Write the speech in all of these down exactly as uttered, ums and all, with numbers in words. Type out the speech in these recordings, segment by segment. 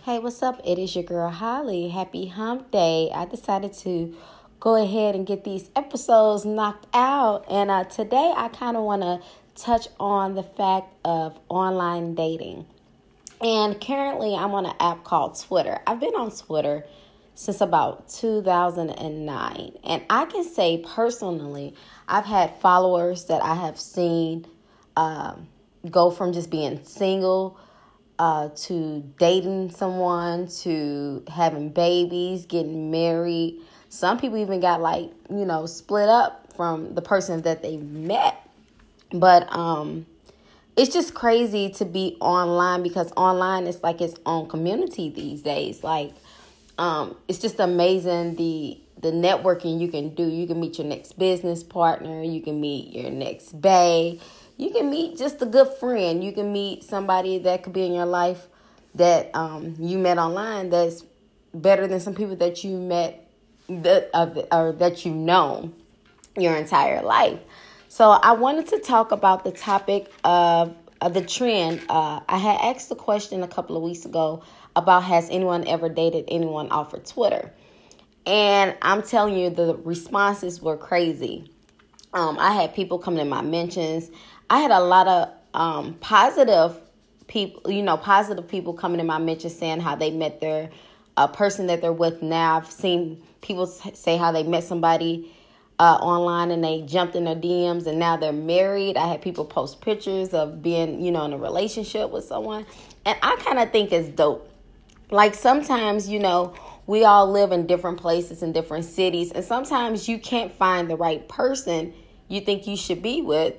Hey, what's up? It is your girl Holly. Happy hump day. I decided to go ahead and get these episodes knocked out. And uh, today I kind of want to touch on the fact of online dating. And currently I'm on an app called Twitter. I've been on Twitter since about two thousand nine. And I can say personally, I've had followers that I have seen um, go from just being single Uh, to dating someone, to having babies, getting married. Some people even got like, you know, split up from the person that they met. But um, it's just crazy to be online because online is like its own community these days. Like, um, it's just amazing the the networking you can do. You can meet your next business partner. You can meet your next bae. You can meet just a good friend. You can meet somebody that could be in your life that um, you met online that's better than some people that you met that, uh, or that you know your entire life. So I wanted to talk about the topic of, of the trend. Uh, I had asked the question a couple of weeks ago about has anyone ever dated anyone off of Twitter? And I'm telling you, the responses were crazy. Um, I had people coming in my mentions. I had a lot of um, positive people, you know, positive people coming in my mentions saying how they met their uh, person that they're with now. I've seen people say how they met somebody uh, online and they jumped in their D Ms and now they're married. I had people post pictures of being, you know, in a relationship with someone. And I kind of think it's dope. Like sometimes, you know, we all live in different places in different cities. And sometimes you can't find the right person you think you should be with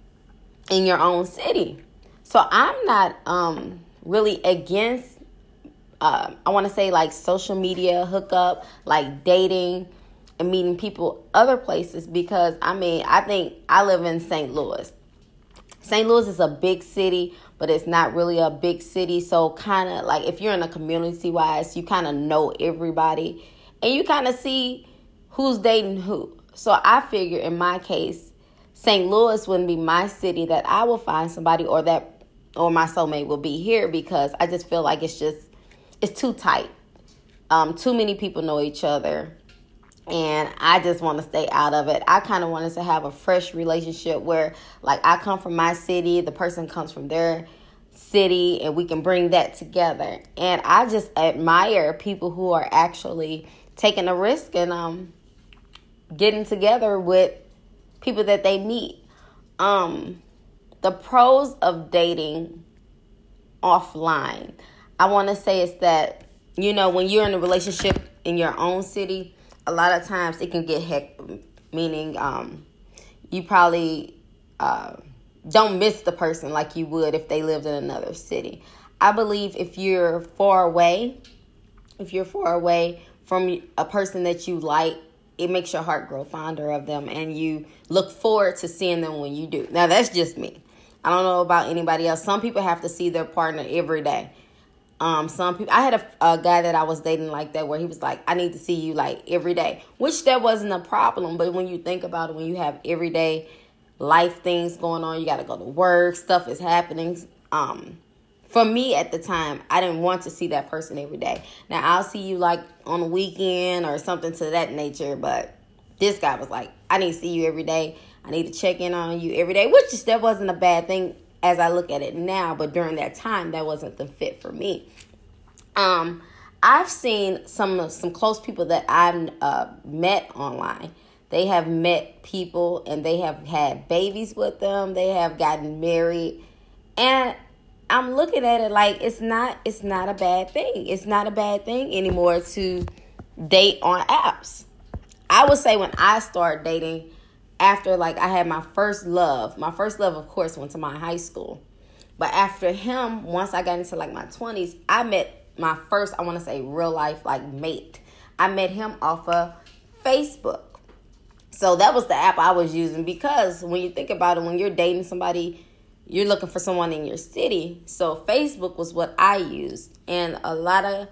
in your own city. So I'm not um, really against, uh, I want to say like social media hookup, like dating and meeting people other places because, I mean, I think I live in Saint Louis. Saint Louis is a big city, but it's not really a big city. So kind of like if you're in a community wise, you kind of know everybody and you kind of see who's dating who. So I figure in my case, Saint Louis wouldn't be my city that I will find somebody or that or my soulmate will be here because I just feel like it's just it's too tight. Um, too many people know each other. And I just want to stay out of it. I kind of wanted to have a fresh relationship where like I come from my city, the person comes from their city, and we can bring that together. And I just admire people who are actually taking a risk and um getting together with people that they meet. Um, the pros of dating offline, I want to say is that, you know, when you're in a relationship in your own city, a lot of times it can get hectic, meaning um, you probably uh, don't miss the person like you would if they lived in another city. I believe if you're far away, if you're far away from a person that you like, it makes your heart grow fonder of them and you look forward to seeing them when you do. Now, that's just me. I don't know about anybody else. Some people have to see their partner every day. Um, some people, I had a, a guy that I was dating like that where he was like, I need to see you like every day, which that wasn't a problem. But when you think about it, when you have everyday life things going on, you got to go to work, stuff is happening. Um, For me at the time, I didn't want to see that person every day. Now, I'll see you like on a weekend or something to that nature. But this guy was like, I need to see you every day. I need to check in on you every day, which is, that wasn't a bad thing as I look at it now. But during that time, that wasn't the fit for me. Um, I've seen some some close people that I've uh, met online. They have met people and they have had babies with them. They have gotten married. And I'm looking at it like it's not it's not a bad thing. It's not a bad thing anymore to date on apps. I would say when I started dating after like I had my first love, my first love of course went to my high school. But after him, once I got into like my twenties, I met my first, I want to say real life like mate. I met him off of Facebook. So that was the app I was using because when you think about it, when you're dating somebody, you're looking for someone in your city. So Facebook was what I used. And a lot of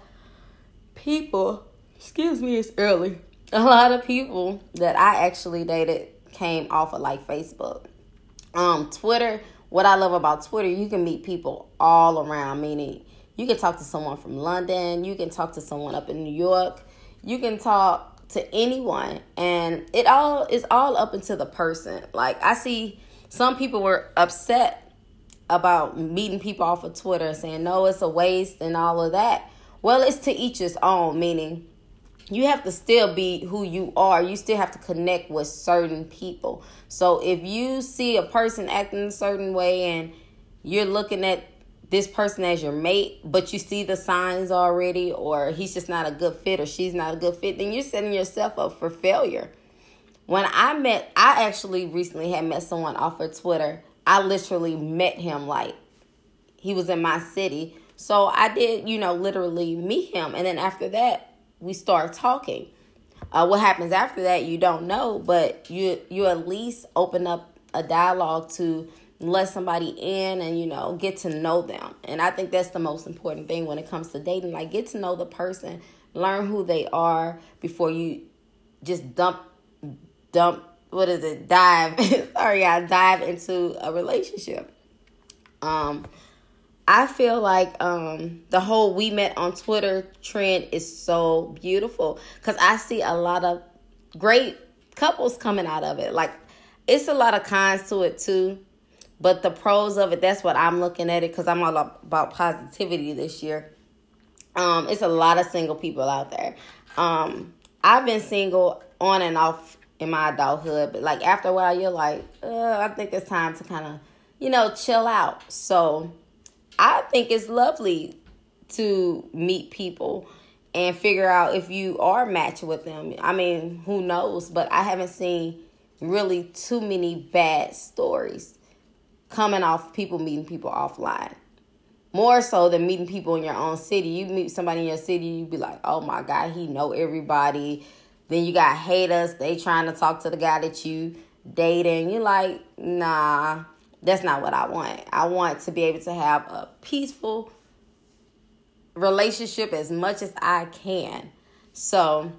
people, excuse me, it's early. A lot of people that I actually dated came off of like Facebook. Um, Twitter, what I love about Twitter, you can meet people all around, meaning You can talk to someone from London. You can talk to someone up in New York. You can talk to anyone. And it all is all up into the person. Like, I see some people were upset about meeting people off of Twitter and saying, no, it's a waste and all of that. Well, it's to each his own, meaning you have to still be who you are. You still have to connect with certain people. So if you see a person acting a certain way and you're looking at this person as your mate, but you see the signs already, or he's just not a good fit or she's not a good fit, then you're setting yourself up for failure. When I met, I actually recently had met someone off of Twitter. I literally met him, like, he was in my city. So I did, you know, literally meet him. And then after that, we start talking. Uh, what happens after that, you don't know, but you you at least open up a dialogue to let somebody in and, you know, get to know them. And I think that's the most important thing when it comes to dating. Like, get to know the person, learn who they are before you just dump, dump, what is it, dive, sorry, I dive into a relationship. Um, I feel like um, the whole we met on Twitter trend is so beautiful because I see a lot of great couples coming out of it. Like, it's a lot of cons to it too. But the pros of it, that's what I'm looking at it because I'm all about positivity this year. Um, it's a lot of single people out there. Um, I've been single on and off in my adulthood. But, like, after a while, you're like, uh, I think it's time to kind of, you know, chill out. So I think it's lovely to meet people and figure out if you are matched with them. I mean, who knows? But I haven't seen really too many bad stories coming off people meeting people offline. More so than meeting people in your own city. You meet somebody in your city, you be like, oh my God, he know everybody. Then you got haters. They trying to talk to the guy that you dating. You're like, nah, that's not what I want. I want to be able to have a peaceful relationship as much as I can. So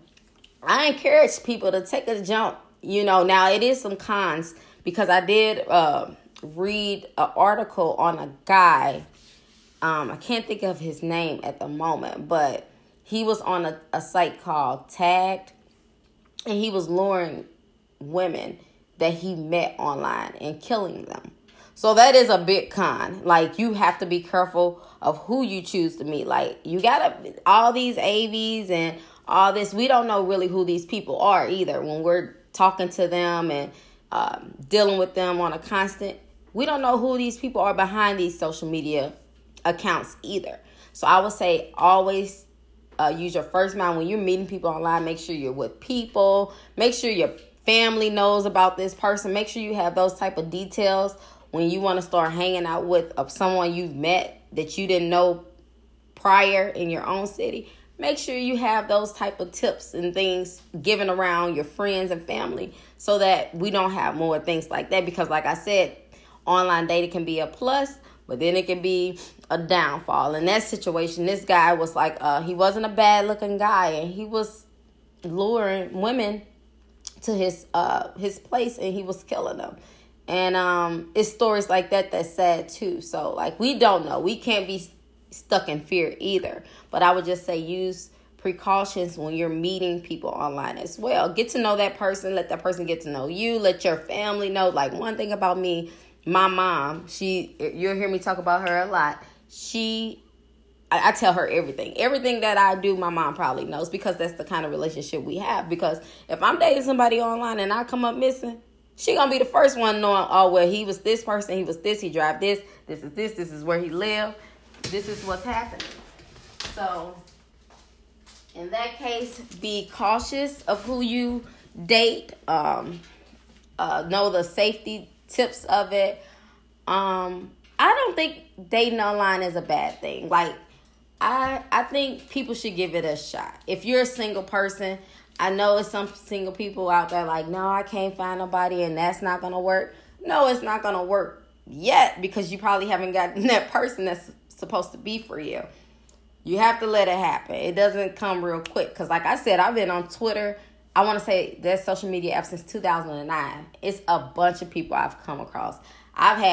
I encourage people to take a jump. You know, now it is some cons because I did uh, read an article on a guy. Um, I can't think of his name at the moment, but he was on a, a site called Tagged, and he was luring women that he met online and killing them. So that is a big con. Like, you have to be careful of who you choose to meet. Like, you gotta, all these A Vs and all this, we don't know really who these people are either. When we're talking to them and um, dealing with them on a constant, we don't know who these people are behind these social media accounts either. So I would say always uh, use your first mind when you're meeting people online. Make sure you're with people. Make sure your family knows about this person. Make sure you have those type of details when you want to start hanging out with uh, someone you've met that you didn't know prior in your own city. Make sure you have those type of tips and things given around your friends and family so that we don't have more things like that. Because like I said, online dating can be a plus, but then it can be a downfall. In that situation, this guy was like, uh, he wasn't a bad looking guy, and he was luring women to his uh, his place, and he was killing them. And um, it's stories like that that's sad too. So like, we don't know. We can't be stuck in fear either. But I would just say use precautions when you're meeting people online as well. Get to know that person. Let that person get to know you. Let your family know. Like, one thing about me, my mom, she, you'll hear me talk about her a lot. She, I, I tell her everything. Everything that I do, my mom probably knows, because that's the kind of relationship we have. Because if I'm dating somebody online and I come up missing, she gonna be the first one knowing, oh, well, he was this person, he was this, he drive this, this is this, this is where he lived, this is what's happening. So in that case, be cautious of who you date. Um, uh, know the safety tips of it. Um, I don't think dating online is a bad thing. Like, I I think people should give it a shot. If you're a single person, I know it's some single people out there like, no, I can't find nobody and that's not going to work. No, it's not going to work yet because you probably haven't gotten that person that's supposed to be for you. You have to let it happen. It doesn't come real quick because, like I said, I've been on Twitter. I want to say that social media app since two thousand nine. It's a bunch of people I've come across. I've had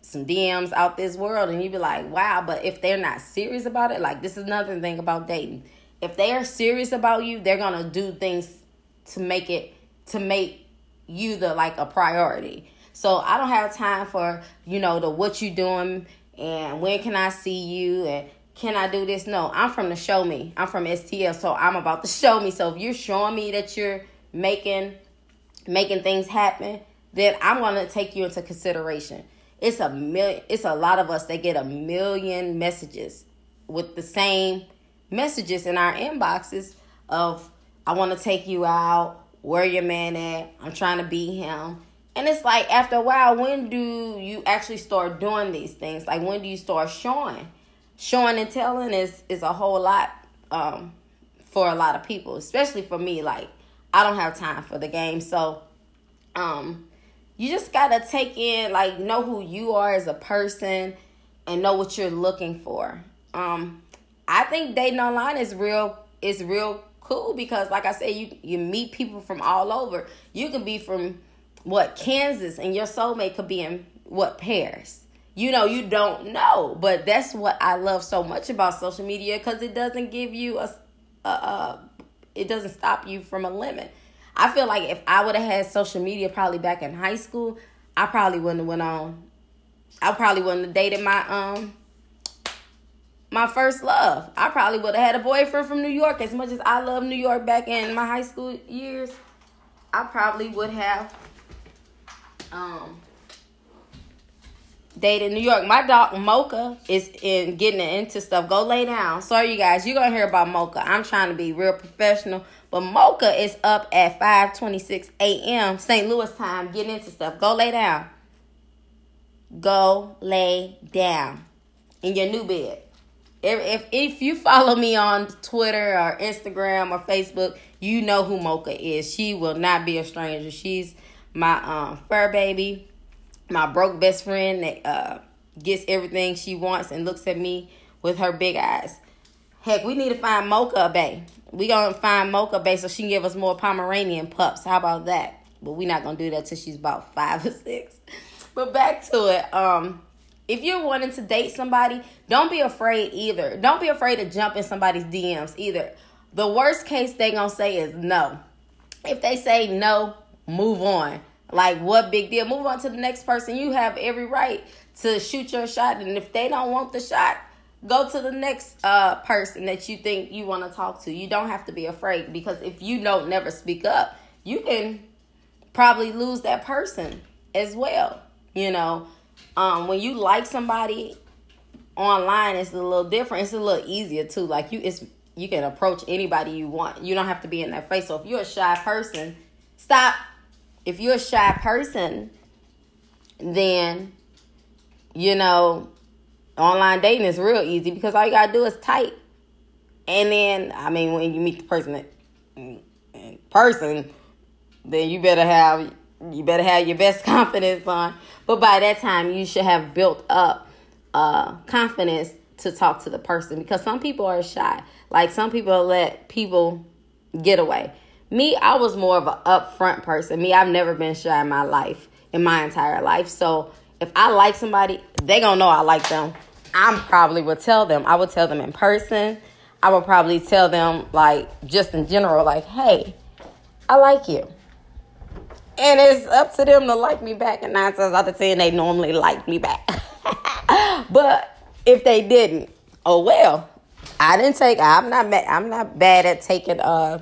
some D Ms out this world, and you be like, wow. But if they're not serious about it, like, this is another thing about dating. If they are serious about you, they're going to do things to make it, to make you the, like, a priority. So I don't have time for, you know, the what you doing and when can I see you and can I do this? No, I'm from the show me. I'm from S T L, so I'm about to show me. So if you're showing me that you're making making things happen, then I'm going to take you into consideration. It's a million, it's a lot of us that get a million messages with the same messages in our inboxes of, I want to take you out, where your man at, I'm trying to be him. And it's like, after a while, when do you actually start doing these things? Like, when do you start showing? Showing and telling is, is a whole lot um, for a lot of people, especially for me. Like, I don't have time for the game. So, um, you just got to take in, like, know who you are as a person and know what you're looking for. Um, I think dating online is real, is real cool because, like I said, you, you meet people from all over. You could be from, what, Kansas, and your soulmate could be in, what, Paris. You know, you don't know. But that's what I love so much about social media, because it doesn't give you a, a, a, it doesn't stop you from a limit. I feel like if I would have had social media probably back in high school, I probably wouldn't have went on. I probably wouldn't have dated my um my first love. I probably would have had a boyfriend from New York. As much as I love New York back in my high school years, I probably would have um dated New York. My dog Mocha is in getting into stuff. Go lay down. Sorry, you guys. You're gonna hear about Mocha. I'm trying to be real professional. But Mocha is up at five twenty-six a.m. Saint Louis time getting into stuff. Go lay down. Go lay down in your new bed. If, if if you follow me on Twitter or Instagram or Facebook, you know who Mocha is. She will not be a stranger. She's my um, fur baby, my broke best friend that uh, gets everything she wants and looks at me with her big eyes. Heck, we need to find Mocha a bae. We gonna find Mocha a bae so she can give us more Pomeranian pups. How about that? But we not gonna do that till she's about five or six. But back to it. Um, if you're wanting to date somebody, don't be afraid either. Don't be afraid to jump in somebody's D Ms either. The worst case they gonna say is no. If they say no, move on. Like, what big deal? Move on to the next person. You have every right to shoot your shot. And if they don't want the shot, go to the next uh, person that you think you want to talk to. You don't have to be afraid, because if you don't never speak up, you can probably lose that person as well. You know, um, when you like somebody online, it's a little different. It's a little easier too. Like, you, it's you can approach anybody you want. You don't have to be in their face. So if you're a shy person, stop. If you're a shy person, then, you know, online dating is real easy, because all you got to do is type. And then, I mean, when you meet the person in person, then you better have you better have your best confidence on. But by that time, you should have built up uh, confidence to talk to the person, because some people are shy. Like, some people let people get away. Me, I was more of an upfront person. Me, I've never been shy in my life, in my entire life. So if I like somebody, they gonna know I like them. I probably would tell them. I would tell them in person. I would probably tell them, like, just in general, like, hey, I like you. And it's up to them to like me back. And nine times out of ten, they normally like me back. But if they didn't, oh well. I didn't take. I'm not. I'm not bad at taking uh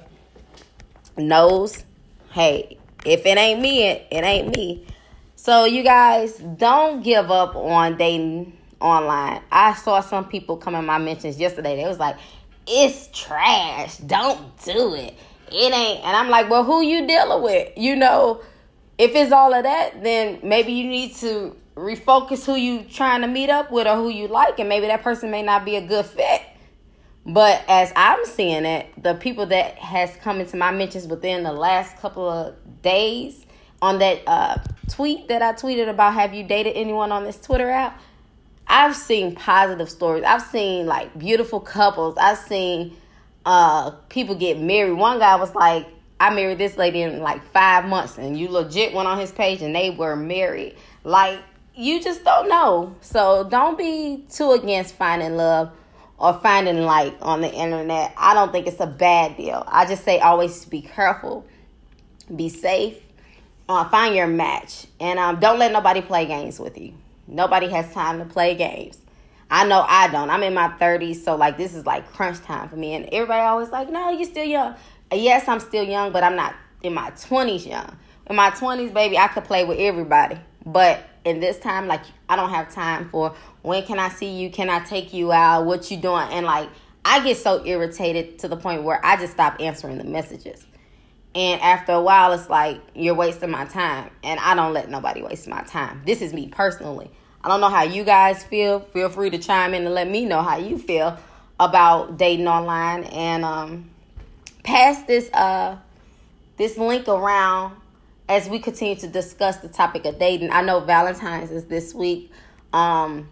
no's. Hey, if it ain't me, it, it ain't me. So you guys, don't give up on dating online. I saw some people come in my mentions yesterday. They was like, it's trash. Don't do it. It ain't. And I'm like, well, who you dealing with? You know, if it's all of that, then maybe you need to refocus who you trying to meet up with or who you like. And maybe that person may not be a good fit. But as I'm seeing it, the people that has come into my mentions within the last couple of days on that uh, tweet that I tweeted about, have you dated anyone on this Twitter app? I've seen positive stories. I've seen, like, beautiful couples. I've seen uh, people get married. One guy was like, I married this lady in, like, five months. And you legit went on his page and they were married. Like, you just don't know. So don't be too against finding love or finding like on the internet. I don't think it's a bad deal. I just say always be careful, be safe, uh, find your match, and um, don't let nobody play games with you. Nobody has time to play games. I know I don't. I'm in my thirties, so like this is like crunch time for me. And everybody always like, no, you're still young. Yes, I'm still young, but I'm not in my twenties young. In my twenties, baby, I could play with everybody. But in this time, like, I don't have time for when can I see you? Can I take you out? What you doing? And like, I get so irritated to the point where I just stop answering the messages. And after a while, it's like, you're wasting my time. And I don't let nobody waste my time. This is me personally. I don't know how you guys feel. Feel free to chime in and let me know how you feel about dating online. And um, pass this uh this link around as we continue to discuss the topic of dating. I know Valentine's is this week. Um,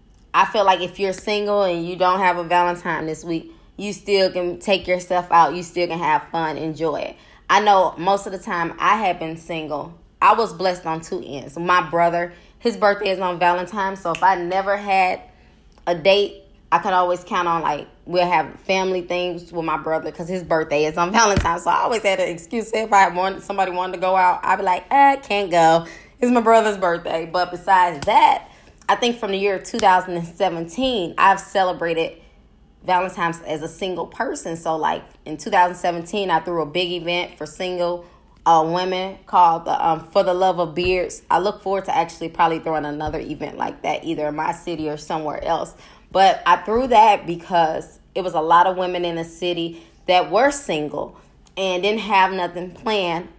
I feel like if you're single and you don't have a Valentine this week, you still can take yourself out. You still can have fun, enjoy it. I know most of the time I have been single. I was blessed on two ends. My brother, his birthday is on Valentine's, so if I never had a date, I could always count on, like, we'll have family things with my brother because his birthday is on Valentine's. So I always had an excuse. If I wanted, somebody wanted to go out, I'd be like, eh, I can't go. It's my brother's birthday. But besides that, I think from the year two thousand seventeen, I've celebrated Valentine's as a single person. So, like, in two thousand seventeen, I threw a big event for single uh, women called the um, For the Love of Beards. I look forward to actually probably throwing another event like that, either in my city or somewhere else. But I threw that because it was a lot of women in the city that were single and didn't have nothing planned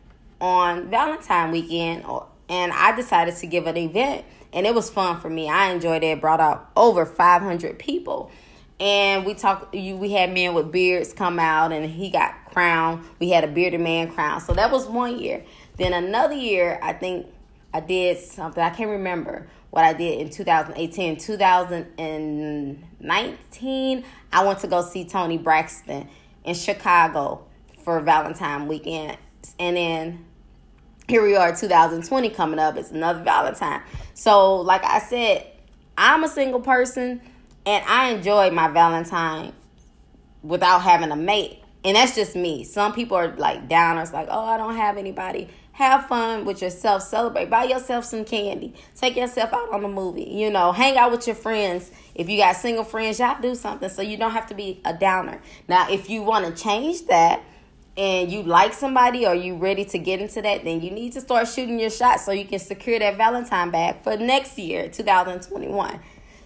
on Valentine weekend. And I decided to give an event, and it was fun for me. I enjoyed it. It brought out over five hundred people. And we talked, we had men with beards come out, and he got crowned. We had a bearded man crowned. So that was one year. Then another year, I think I did something. I can't remember what I did in two thousand eighteen. two thousand nineteen, I went to go see Toni Braxton in Chicago for Valentine weekend. And then here we are, two thousand twenty coming up. It's another Valentine. So, like I said, I'm a single person, and I enjoy my Valentine without having a mate. And that's just me. Some people are like downers, like, oh, I don't have anybody. Have fun with yourself. Celebrate. Buy yourself some candy. Take yourself out on a movie. You know, hang out with your friends. If you got single friends, y'all do something so you don't have to be a downer. Now, if you want to change that and you like somebody or you ready to get into that, then you need to start shooting your shot so you can secure that Valentine bag for next year, two thousand twenty-one.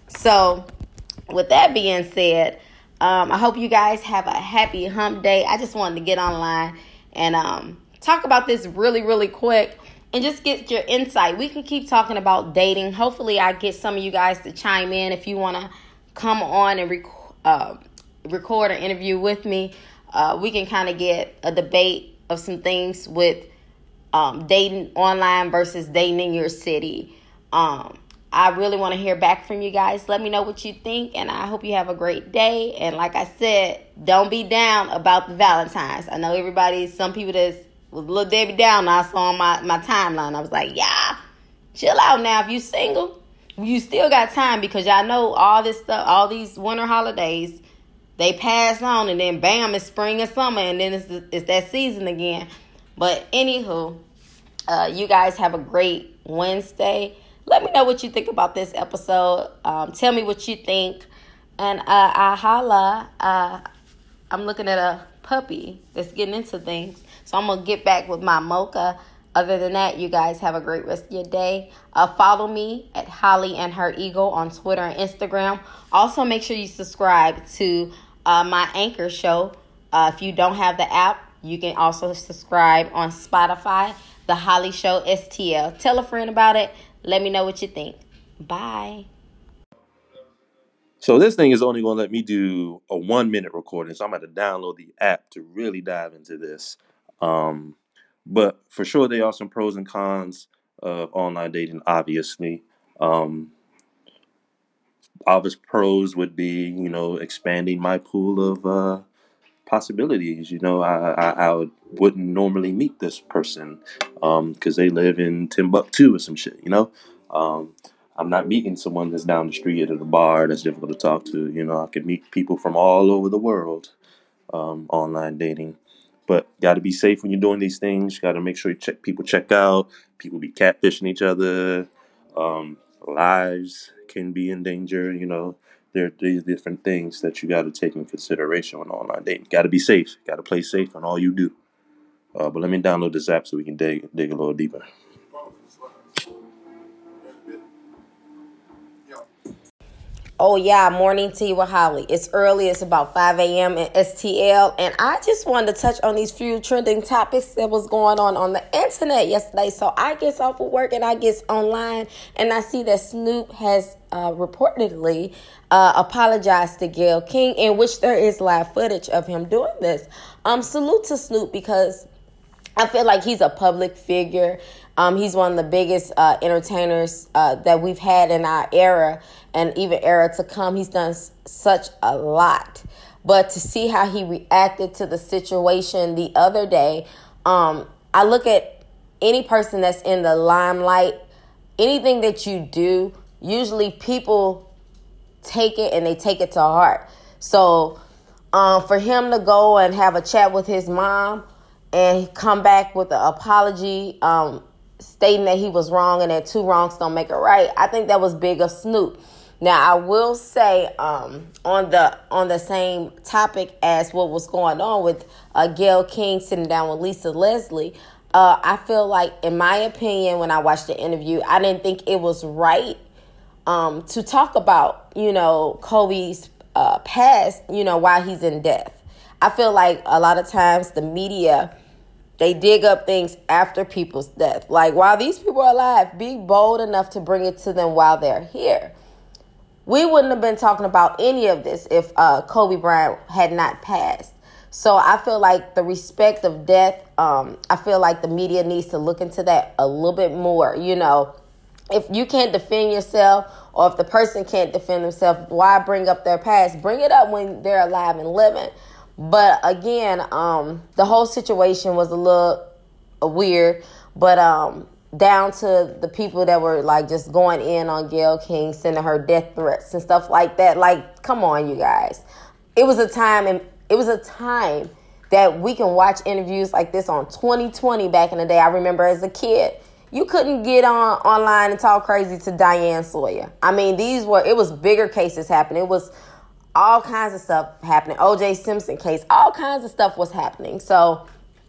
So, with that being said, um, I hope you guys have a happy hump day. I just wanted to get online and um, talk about this really, really quick and just get your insight. We can keep talking about dating. Hopefully, I get some of you guys to chime in if you want to come on and rec- uh, record an interview with me. Uh, we can kind of get a debate of some things with um, dating online versus dating in your city. Um, I really want to hear back from you guys. Let me know what you think, and I hope you have a great day. And like I said, don't be down about the Valentines. I know everybody, some people that's was little Debbie down. I saw on my, my timeline. I was like, yeah, chill out now. If you single, you still got time because y'all know all this stuff, all these winter holidays, they pass on, and then bam, it's spring and summer, and then it's it's that season again. But anywho, uh, you guys have a great Wednesday. Let me know what you think about this episode. Um, tell me what you think. And uh, I holla. Uh, I'm looking at a puppy that's getting into things. So I'm going to get back with my mocha. Other than that, you guys have a great rest of your day. Uh, follow me at Holly and Her Eagle on Twitter and Instagram. Also, make sure you subscribe to uh, my Anchor show. Uh, if you don't have the app, you can also subscribe on Spotify. The Holly Show S T L. Tell a friend about it. Let me know what you think. Bye. So this thing is only going to let me do a one minute recording. So I'm going to download the app to really dive into this. Um, but for sure, there are some pros and cons of online dating, obviously. Um, obvious pros would be, you know, expanding my pool of uh, possibilities. You know, I, I, I would, wouldn't normally meet this person because um, they live in Timbuktu or some shit, you know. Um, I'm not meeting someone that's down the street at a bar that's difficult to talk to. You know, I could meet people from all over the world, um, online dating. But got to be safe when you're doing these things. Got to make sure you check people check out. People be catfishing each other. Um, lives can be in danger. You know, there are these different things that you got to take in consideration when online dating. Got to be safe. Got to play safe on all you do. Uh, but let me download this app so we can dig dig a little deeper. Oh, yeah, morning tea with Holly. It's early. It's about five a.m. in S T L. And I just wanted to touch on these few trending topics that was going on on the internet yesterday. So I get off of work and I get online and I see that Snoop has uh, reportedly uh, apologized to Gayle King, in which there is live footage of him doing this. Um, salute to Snoop, because I feel like he's a public figure. Um, he's one of the biggest uh, entertainers uh, that we've had in our era and even era to come. He's done s- such a lot. But to see how he reacted to the situation the other day, um, I look at any person that's in the limelight, anything that you do, usually people take it and they take it to heart. So um, for him to go and have a chat with his mom and come back with an apology, um, stating that he was wrong and that two wrongs don't make it right, I think that was big of Snoop. Now, I will say um, on the on the same topic as what was going on with uh, Gayle King sitting down with Lisa Leslie, uh, I feel like, in my opinion, when I watched the interview, I didn't think it was right um, to talk about, you know, Kobe's uh, past, you know, while he's in death. I feel like a lot of times the media, they dig up things after people's death. Like, while these people are alive, be bold enough to bring it to them while they're here. We wouldn't have been talking about any of this if uh, Kobe Bryant had not passed. So I feel like the respect of death, um, I feel like the media needs to look into that a little bit more. You know, if you can't defend yourself, or if the person can't defend themselves, why bring up their past? Bring it up when they're alive and living. But again, um, the whole situation was a little uh, weird, but um, down to the people that were like just going in on Gayle King, sending her death threats and stuff like that. Like, come on, you guys. It was a time, and it was a time that we can watch interviews like this on twenty twenty back in the day. I remember as a kid, you couldn't get on online and talk crazy to Diane Sawyer. I mean, these were, it was bigger cases happening. It was all kinds of stuff happening. O J Simpson case, all kinds of stuff was happening. So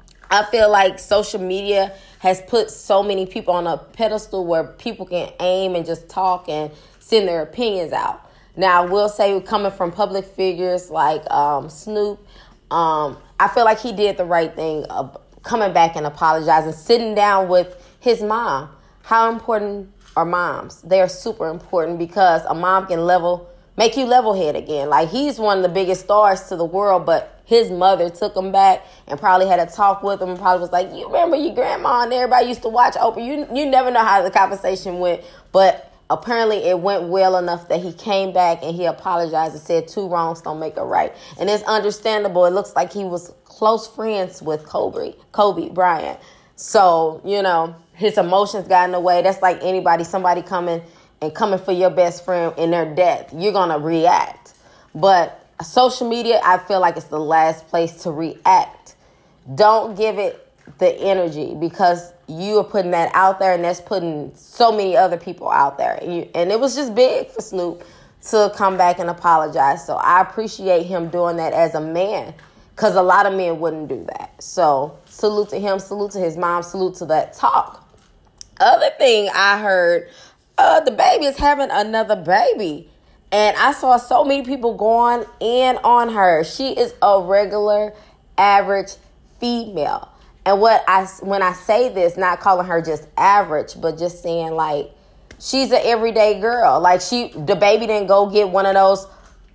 I feel like social media has put so many people on a pedestal where people can aim and just talk and send their opinions out. Now, I will say, coming from public figures like um, Snoop, um, I feel like he did the right thing of coming back and apologizing, sitting down with his mom. How important are moms? They are super important, because a mom can level make you level head again. Like, he's one of the biggest stars to the world, but his mother took him back and probably had a talk with him and probably was like, you remember your grandma and everybody used to watch Oprah. You you never know how the conversation went, but apparently it went well enough that he came back and he apologized and said two wrongs don't make a right. And it's understandable. It looks like he was close friends with Kobe, Kobe Bryant. So, you know, his emotions got in the way. That's like anybody, somebody coming and coming for your best friend in their death. You're going to react. But social media, I feel like it's the last place to react. Don't give it the energy, because you are putting that out there, and that's putting so many other people out there. And, you, and it was just big for Snoop to come back and apologize. So I appreciate him doing that as a man, because a lot of men wouldn't do that. So salute to him, salute to his mom, salute to that talk. Other thing I heard, uh, the baby is having another baby. And I saw so many people going in on her. She is a regular, average female. And what I, when I say this, not calling her just average, but just saying, like, she's an everyday girl. Like, she, the baby didn't go get one of those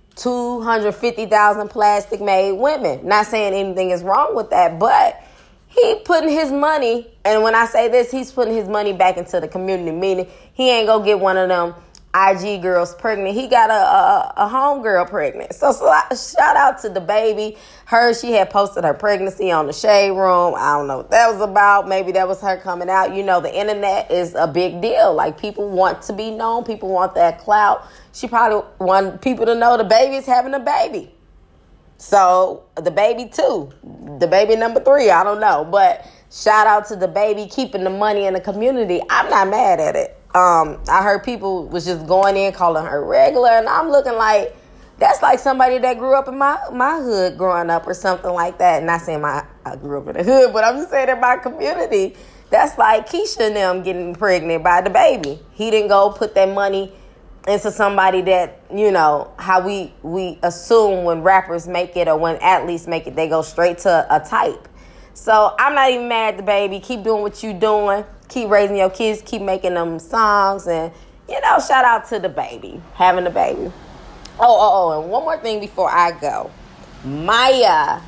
two hundred fifty thousand plastic made women. Not saying anything is wrong with that, but he putting his money, and when I say this, he's putting his money back into the community, meaning he ain't go get one of them I G girls pregnant. He got a a, a homegirl pregnant. So, so shout out to the baby. Her, she had posted her pregnancy on the Shade Room. I don't know what that was about. Maybe that was her coming out. You know, the internet is a big deal. Like, people want to be known. People want that clout. She probably wanted people to know the baby's having a baby. So the baby too, the baby number three, I don't know. But shout out to the baby keeping the money in the community. I'm not mad at it. Um, I heard people was just going in calling her regular, and I'm looking like that's like somebody that grew up in my, my hood growing up or something like that. Not saying my I grew up in the hood, but I'm just saying in my community, that's like Keisha and them getting pregnant by the baby. He didn't go put that money into somebody that, you know, how we, we assume when rappers make it or when athletes make it, they go straight to a type. So I'm not even mad at the baby. Keep doing what you doing. Keep raising your kids. Keep making them songs. And, you know, shout out to the baby, having the baby. Oh, oh, oh, and one more thing before I go. Maya.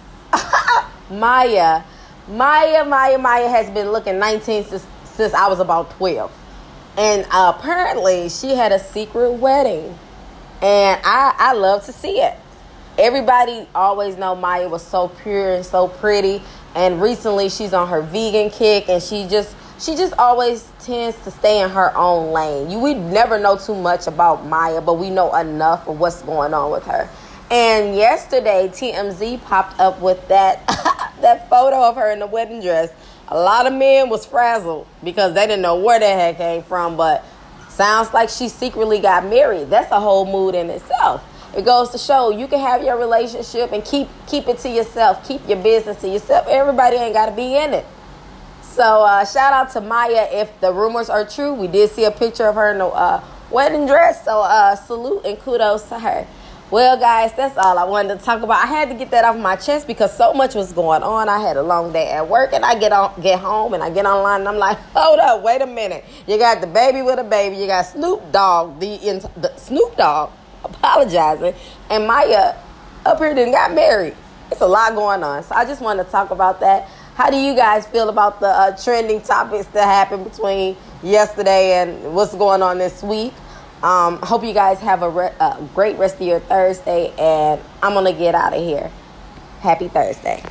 Maya. Maya, Maya, Maya has been looking nineteen since, since I was about twelve. And uh, apparently she had a secret wedding. And I, I love to see it. Everybody always know Maya was so pure and so pretty. And recently she's on her vegan kick. And she just she just always tends to stay in her own lane. You, we never know too much about Maya, but we know enough of what's going on with her. And yesterday T M Z popped up with that, that photo of her in the wedding dress. A lot of men was frazzled because they didn't know where that heck came from, but sounds like she secretly got married. That's a whole mood in itself. It goes to show you can have your relationship and keep keep it to yourself. Keep your business to yourself. Everybody ain't got to be in it. So uh, shout out to Maya. If the rumors are true, we did see a picture of her in the uh, wedding dress. So uh, salute and kudos to her. Well, guys, that's all I wanted to talk about. I had to get that off my chest because so much was going on. I had a long day at work, and I get on, get home, and I get online, and I'm like, hold up, wait a minute. You got the baby with a baby. You got Snoop Dogg, the, the Snoop Dogg apologizing, and Maya up here didn't got married. It's a lot going on, so I just wanted to talk about that. How do you guys feel about the uh, trending topics that happened between yesterday and what's going on this week? Um, hope you guys have a, re- a great rest of your Thursday, and I'm going to get out of here. Happy Thursday.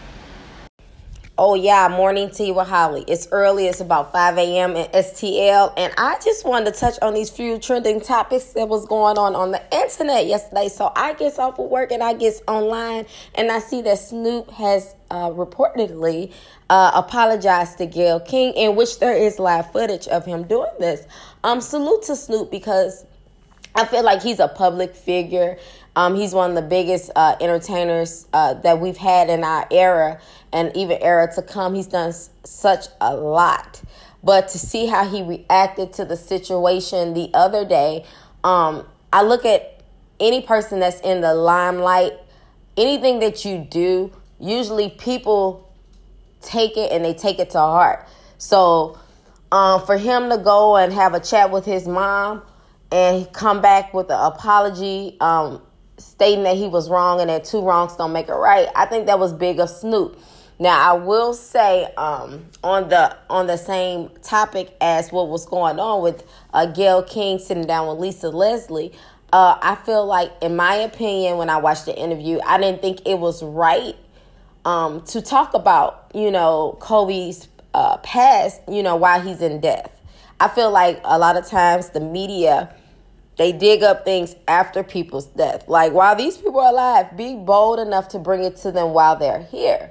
Oh, yeah, morning tea with Holly. It's early. It's about five a.m. in S T L, and I just wanted to touch on these few trending topics that was going on on the internet yesterday. So I get off of work, and I get online, and I see that Snoop has uh, reportedly uh, apologized to Gayle King, in which there is live footage of him doing this. Um, salute to Snoop because I feel like he's a public figure. Um, he's one of the biggest uh, entertainers uh, that we've had in our era and even era to come. He's done s- such a lot. But to see how he reacted to the situation the other day, um, I look at any person that's in the limelight, anything that you do, usually people take it and they take it to heart. So um, for him to go and have a chat with his mom and come back with an apology, um, stating that he was wrong and that two wrongs don't make it right, I think that was big of Snoop. Now, I will say um, on the on the same topic as what was going on with uh, Gayle King sitting down with Lisa Leslie, uh, I feel like, in my opinion, when I watched the interview, I didn't think it was right um, to talk about, you know, Kobe's uh, past, you know, while he's in death. I feel like a lot of times the media, they dig up things after people's death. Like, while these people are alive, be bold enough to bring it to them while they're here.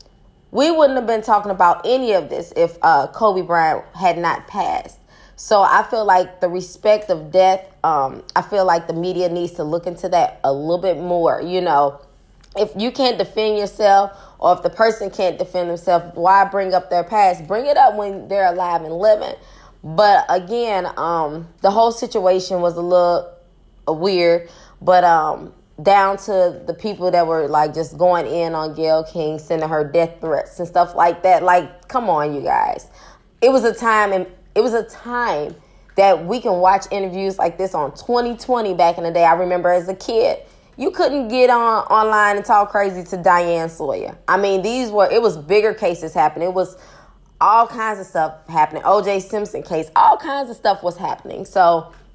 We wouldn't have been talking about any of this if uh, Kobe Bryant had not passed. So I feel like the respect of death, um, I feel like the media needs to look into that a little bit more. You know, if you can't defend yourself, or if the person can't defend themselves, why bring up their past? Bring it up when they're alive and living. But again, um, the whole situation was a little weird, but um, down to the people that were like just going in on Gayle King, sending her death threats and stuff like that. Like, come on, you guys. It was a time, and it was a time that we can watch interviews like this on twenty twenty back in the day. I remember as a kid, you couldn't get on online and talk crazy to Diane Sawyer. I mean, these were, it was bigger cases happening. It was all kinds of stuff happening. O J Simpson case, all kinds of stuff was happening. So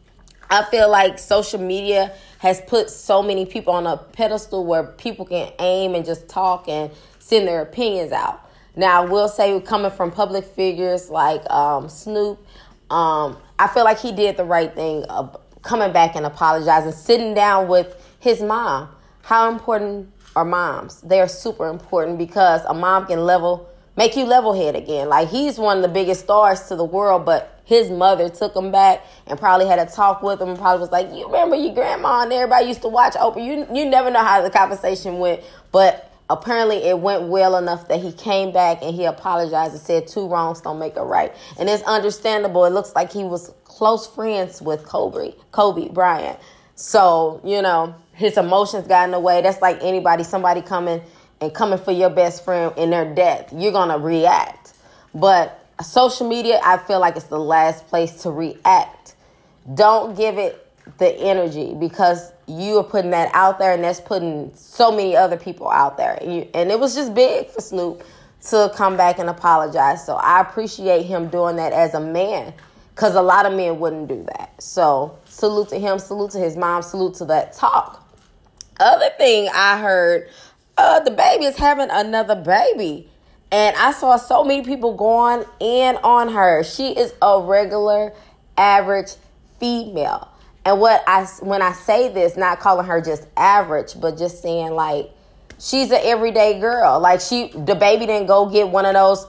I feel like social media has put so many people on a pedestal where people can aim and just talk and send their opinions out. Now, I will say, coming from public figures like um, Snoop, um, I feel like he did the right thing of coming back and apologizing, sitting down with his mom. How important are moms? They're super important because a mom can level, make you level head again. Like, he's one of the biggest stars to the world, but his mother took him back and probably had a talk with him and probably was like, you remember your grandma and everybody used to watch Oprah. You, you never know how the conversation went, but apparently it went well enough that he came back and he apologized and said two wrongs don't make a right. And it's understandable. It looks like he was close friends with Kobe, Kobe Bryant. So, you know, his emotions got in the way. That's like anybody, somebody coming and coming for your best friend in their death. You're going to react. But social media, I feel like it's the last place to react. Don't give it the energy because you are putting that out there and that's putting so many other people out there. And, you, and it was just big for Snoop to come back and apologize. So I appreciate him doing that as a man because a lot of men wouldn't do that. So salute to him, salute to his mom, salute to that talk. Other thing I heard, uh, the baby is having another baby. And I saw so many people going in on her. She is a regular, average female. And what I, when I say this, not calling her just average, but just saying like, she's an everyday girl. Like she, the baby didn't go get one of those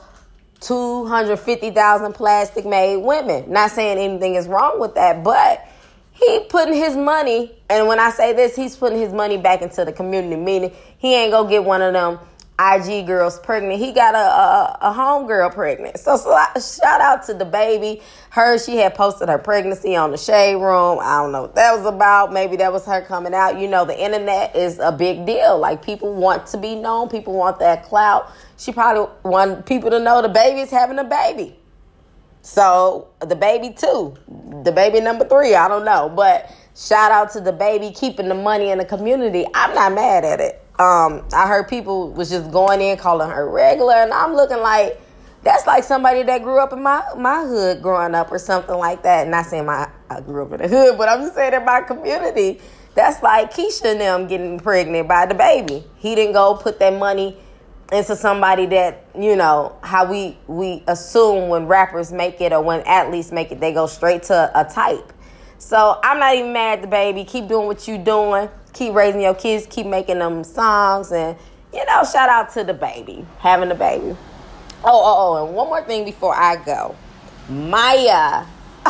two hundred fifty thousand plastic made women. Not saying anything is wrong with that, but he putting his money, and when I say this, he's putting his money back into the community, meaning he ain't go get one of them I G girls pregnant. He got a a, a home girl pregnant. So, so I, shout out to the baby. Her, she had posted her pregnancy on the Shade Room. I don't know what that was about. Maybe that was her coming out. You know, the internet is a big deal. Like, people want to be known. People want that clout. She probably wanted people to know the baby is having a baby. So, the baby two. The baby number three. I don't know. But shout out to the baby keeping the money in the community. I'm not mad at it. Um, I heard people was just going in calling her regular, and I'm looking like that's like somebody that grew up in my, my hood growing up or something like that. Not saying my I grew up in the hood, but I'm just saying in my community, that's like Keisha and them getting pregnant by the baby. He didn't go put that money into somebody that, you know, how we, we assume when rappers make it or when athletes make it, they go straight to a type. So I'm not even mad at the baby. Keep doing what you doing. Keep raising your kids. Keep making them songs. And, you know, shout out to the baby. Having the baby. Oh, oh, oh. And one more thing before I go. Maya.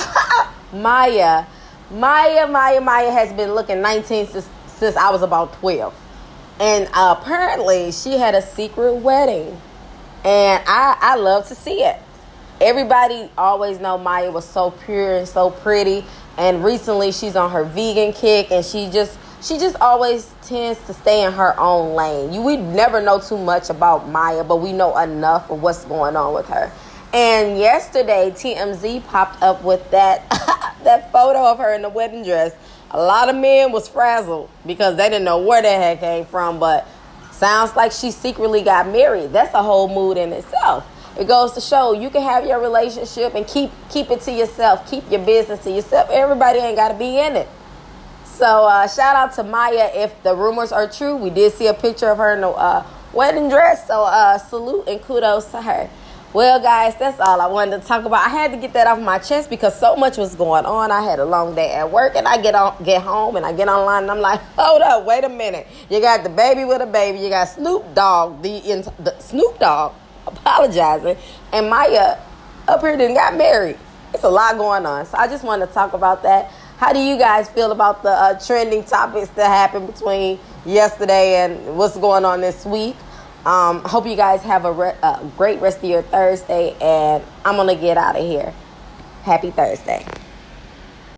Maya. Maya, Maya, Maya has been looking nineteen since, since I was about twelve. And uh, apparently she had a secret wedding. And I, I love to see it. Everybody always know Maya was so pure and so pretty. And recently she's on her vegan kick, and she just she just always tends to stay in her own lane. You we never know too much about Maya, but we know enough of what's going on with her. And yesterday T M Z popped up with that that photo of her in the wedding dress. A lot of men was frazzled because they didn't know where that had came from, but sounds like she secretly got married. That's a whole mood in itself. It goes to show you can have your relationship and keep keep it to yourself. Keep your business to yourself. Everybody ain't got to be in it. So uh, shout out to Maya. If the rumors are true, we did see a picture of her in the uh, wedding dress. So uh, salute and kudos to her. Well, guys, that's all I wanted to talk about. I had to get that off my chest because so much was going on. I had a long day at work, and I get on, get home, and I get online, and I'm like, hold up, wait a minute. You got the baby with a baby. You got Snoop Dogg, the, the Snoop Dogg. apologizing, and Maya up here didn't got married. It's a lot going on, so I just want to talk about that. How do you guys feel about the uh, trending topics that happened between yesterday and what's going on this week? Um, hope you guys have a, re- a great rest of your Thursday, and I'm gonna get out of here. Happy Thursday.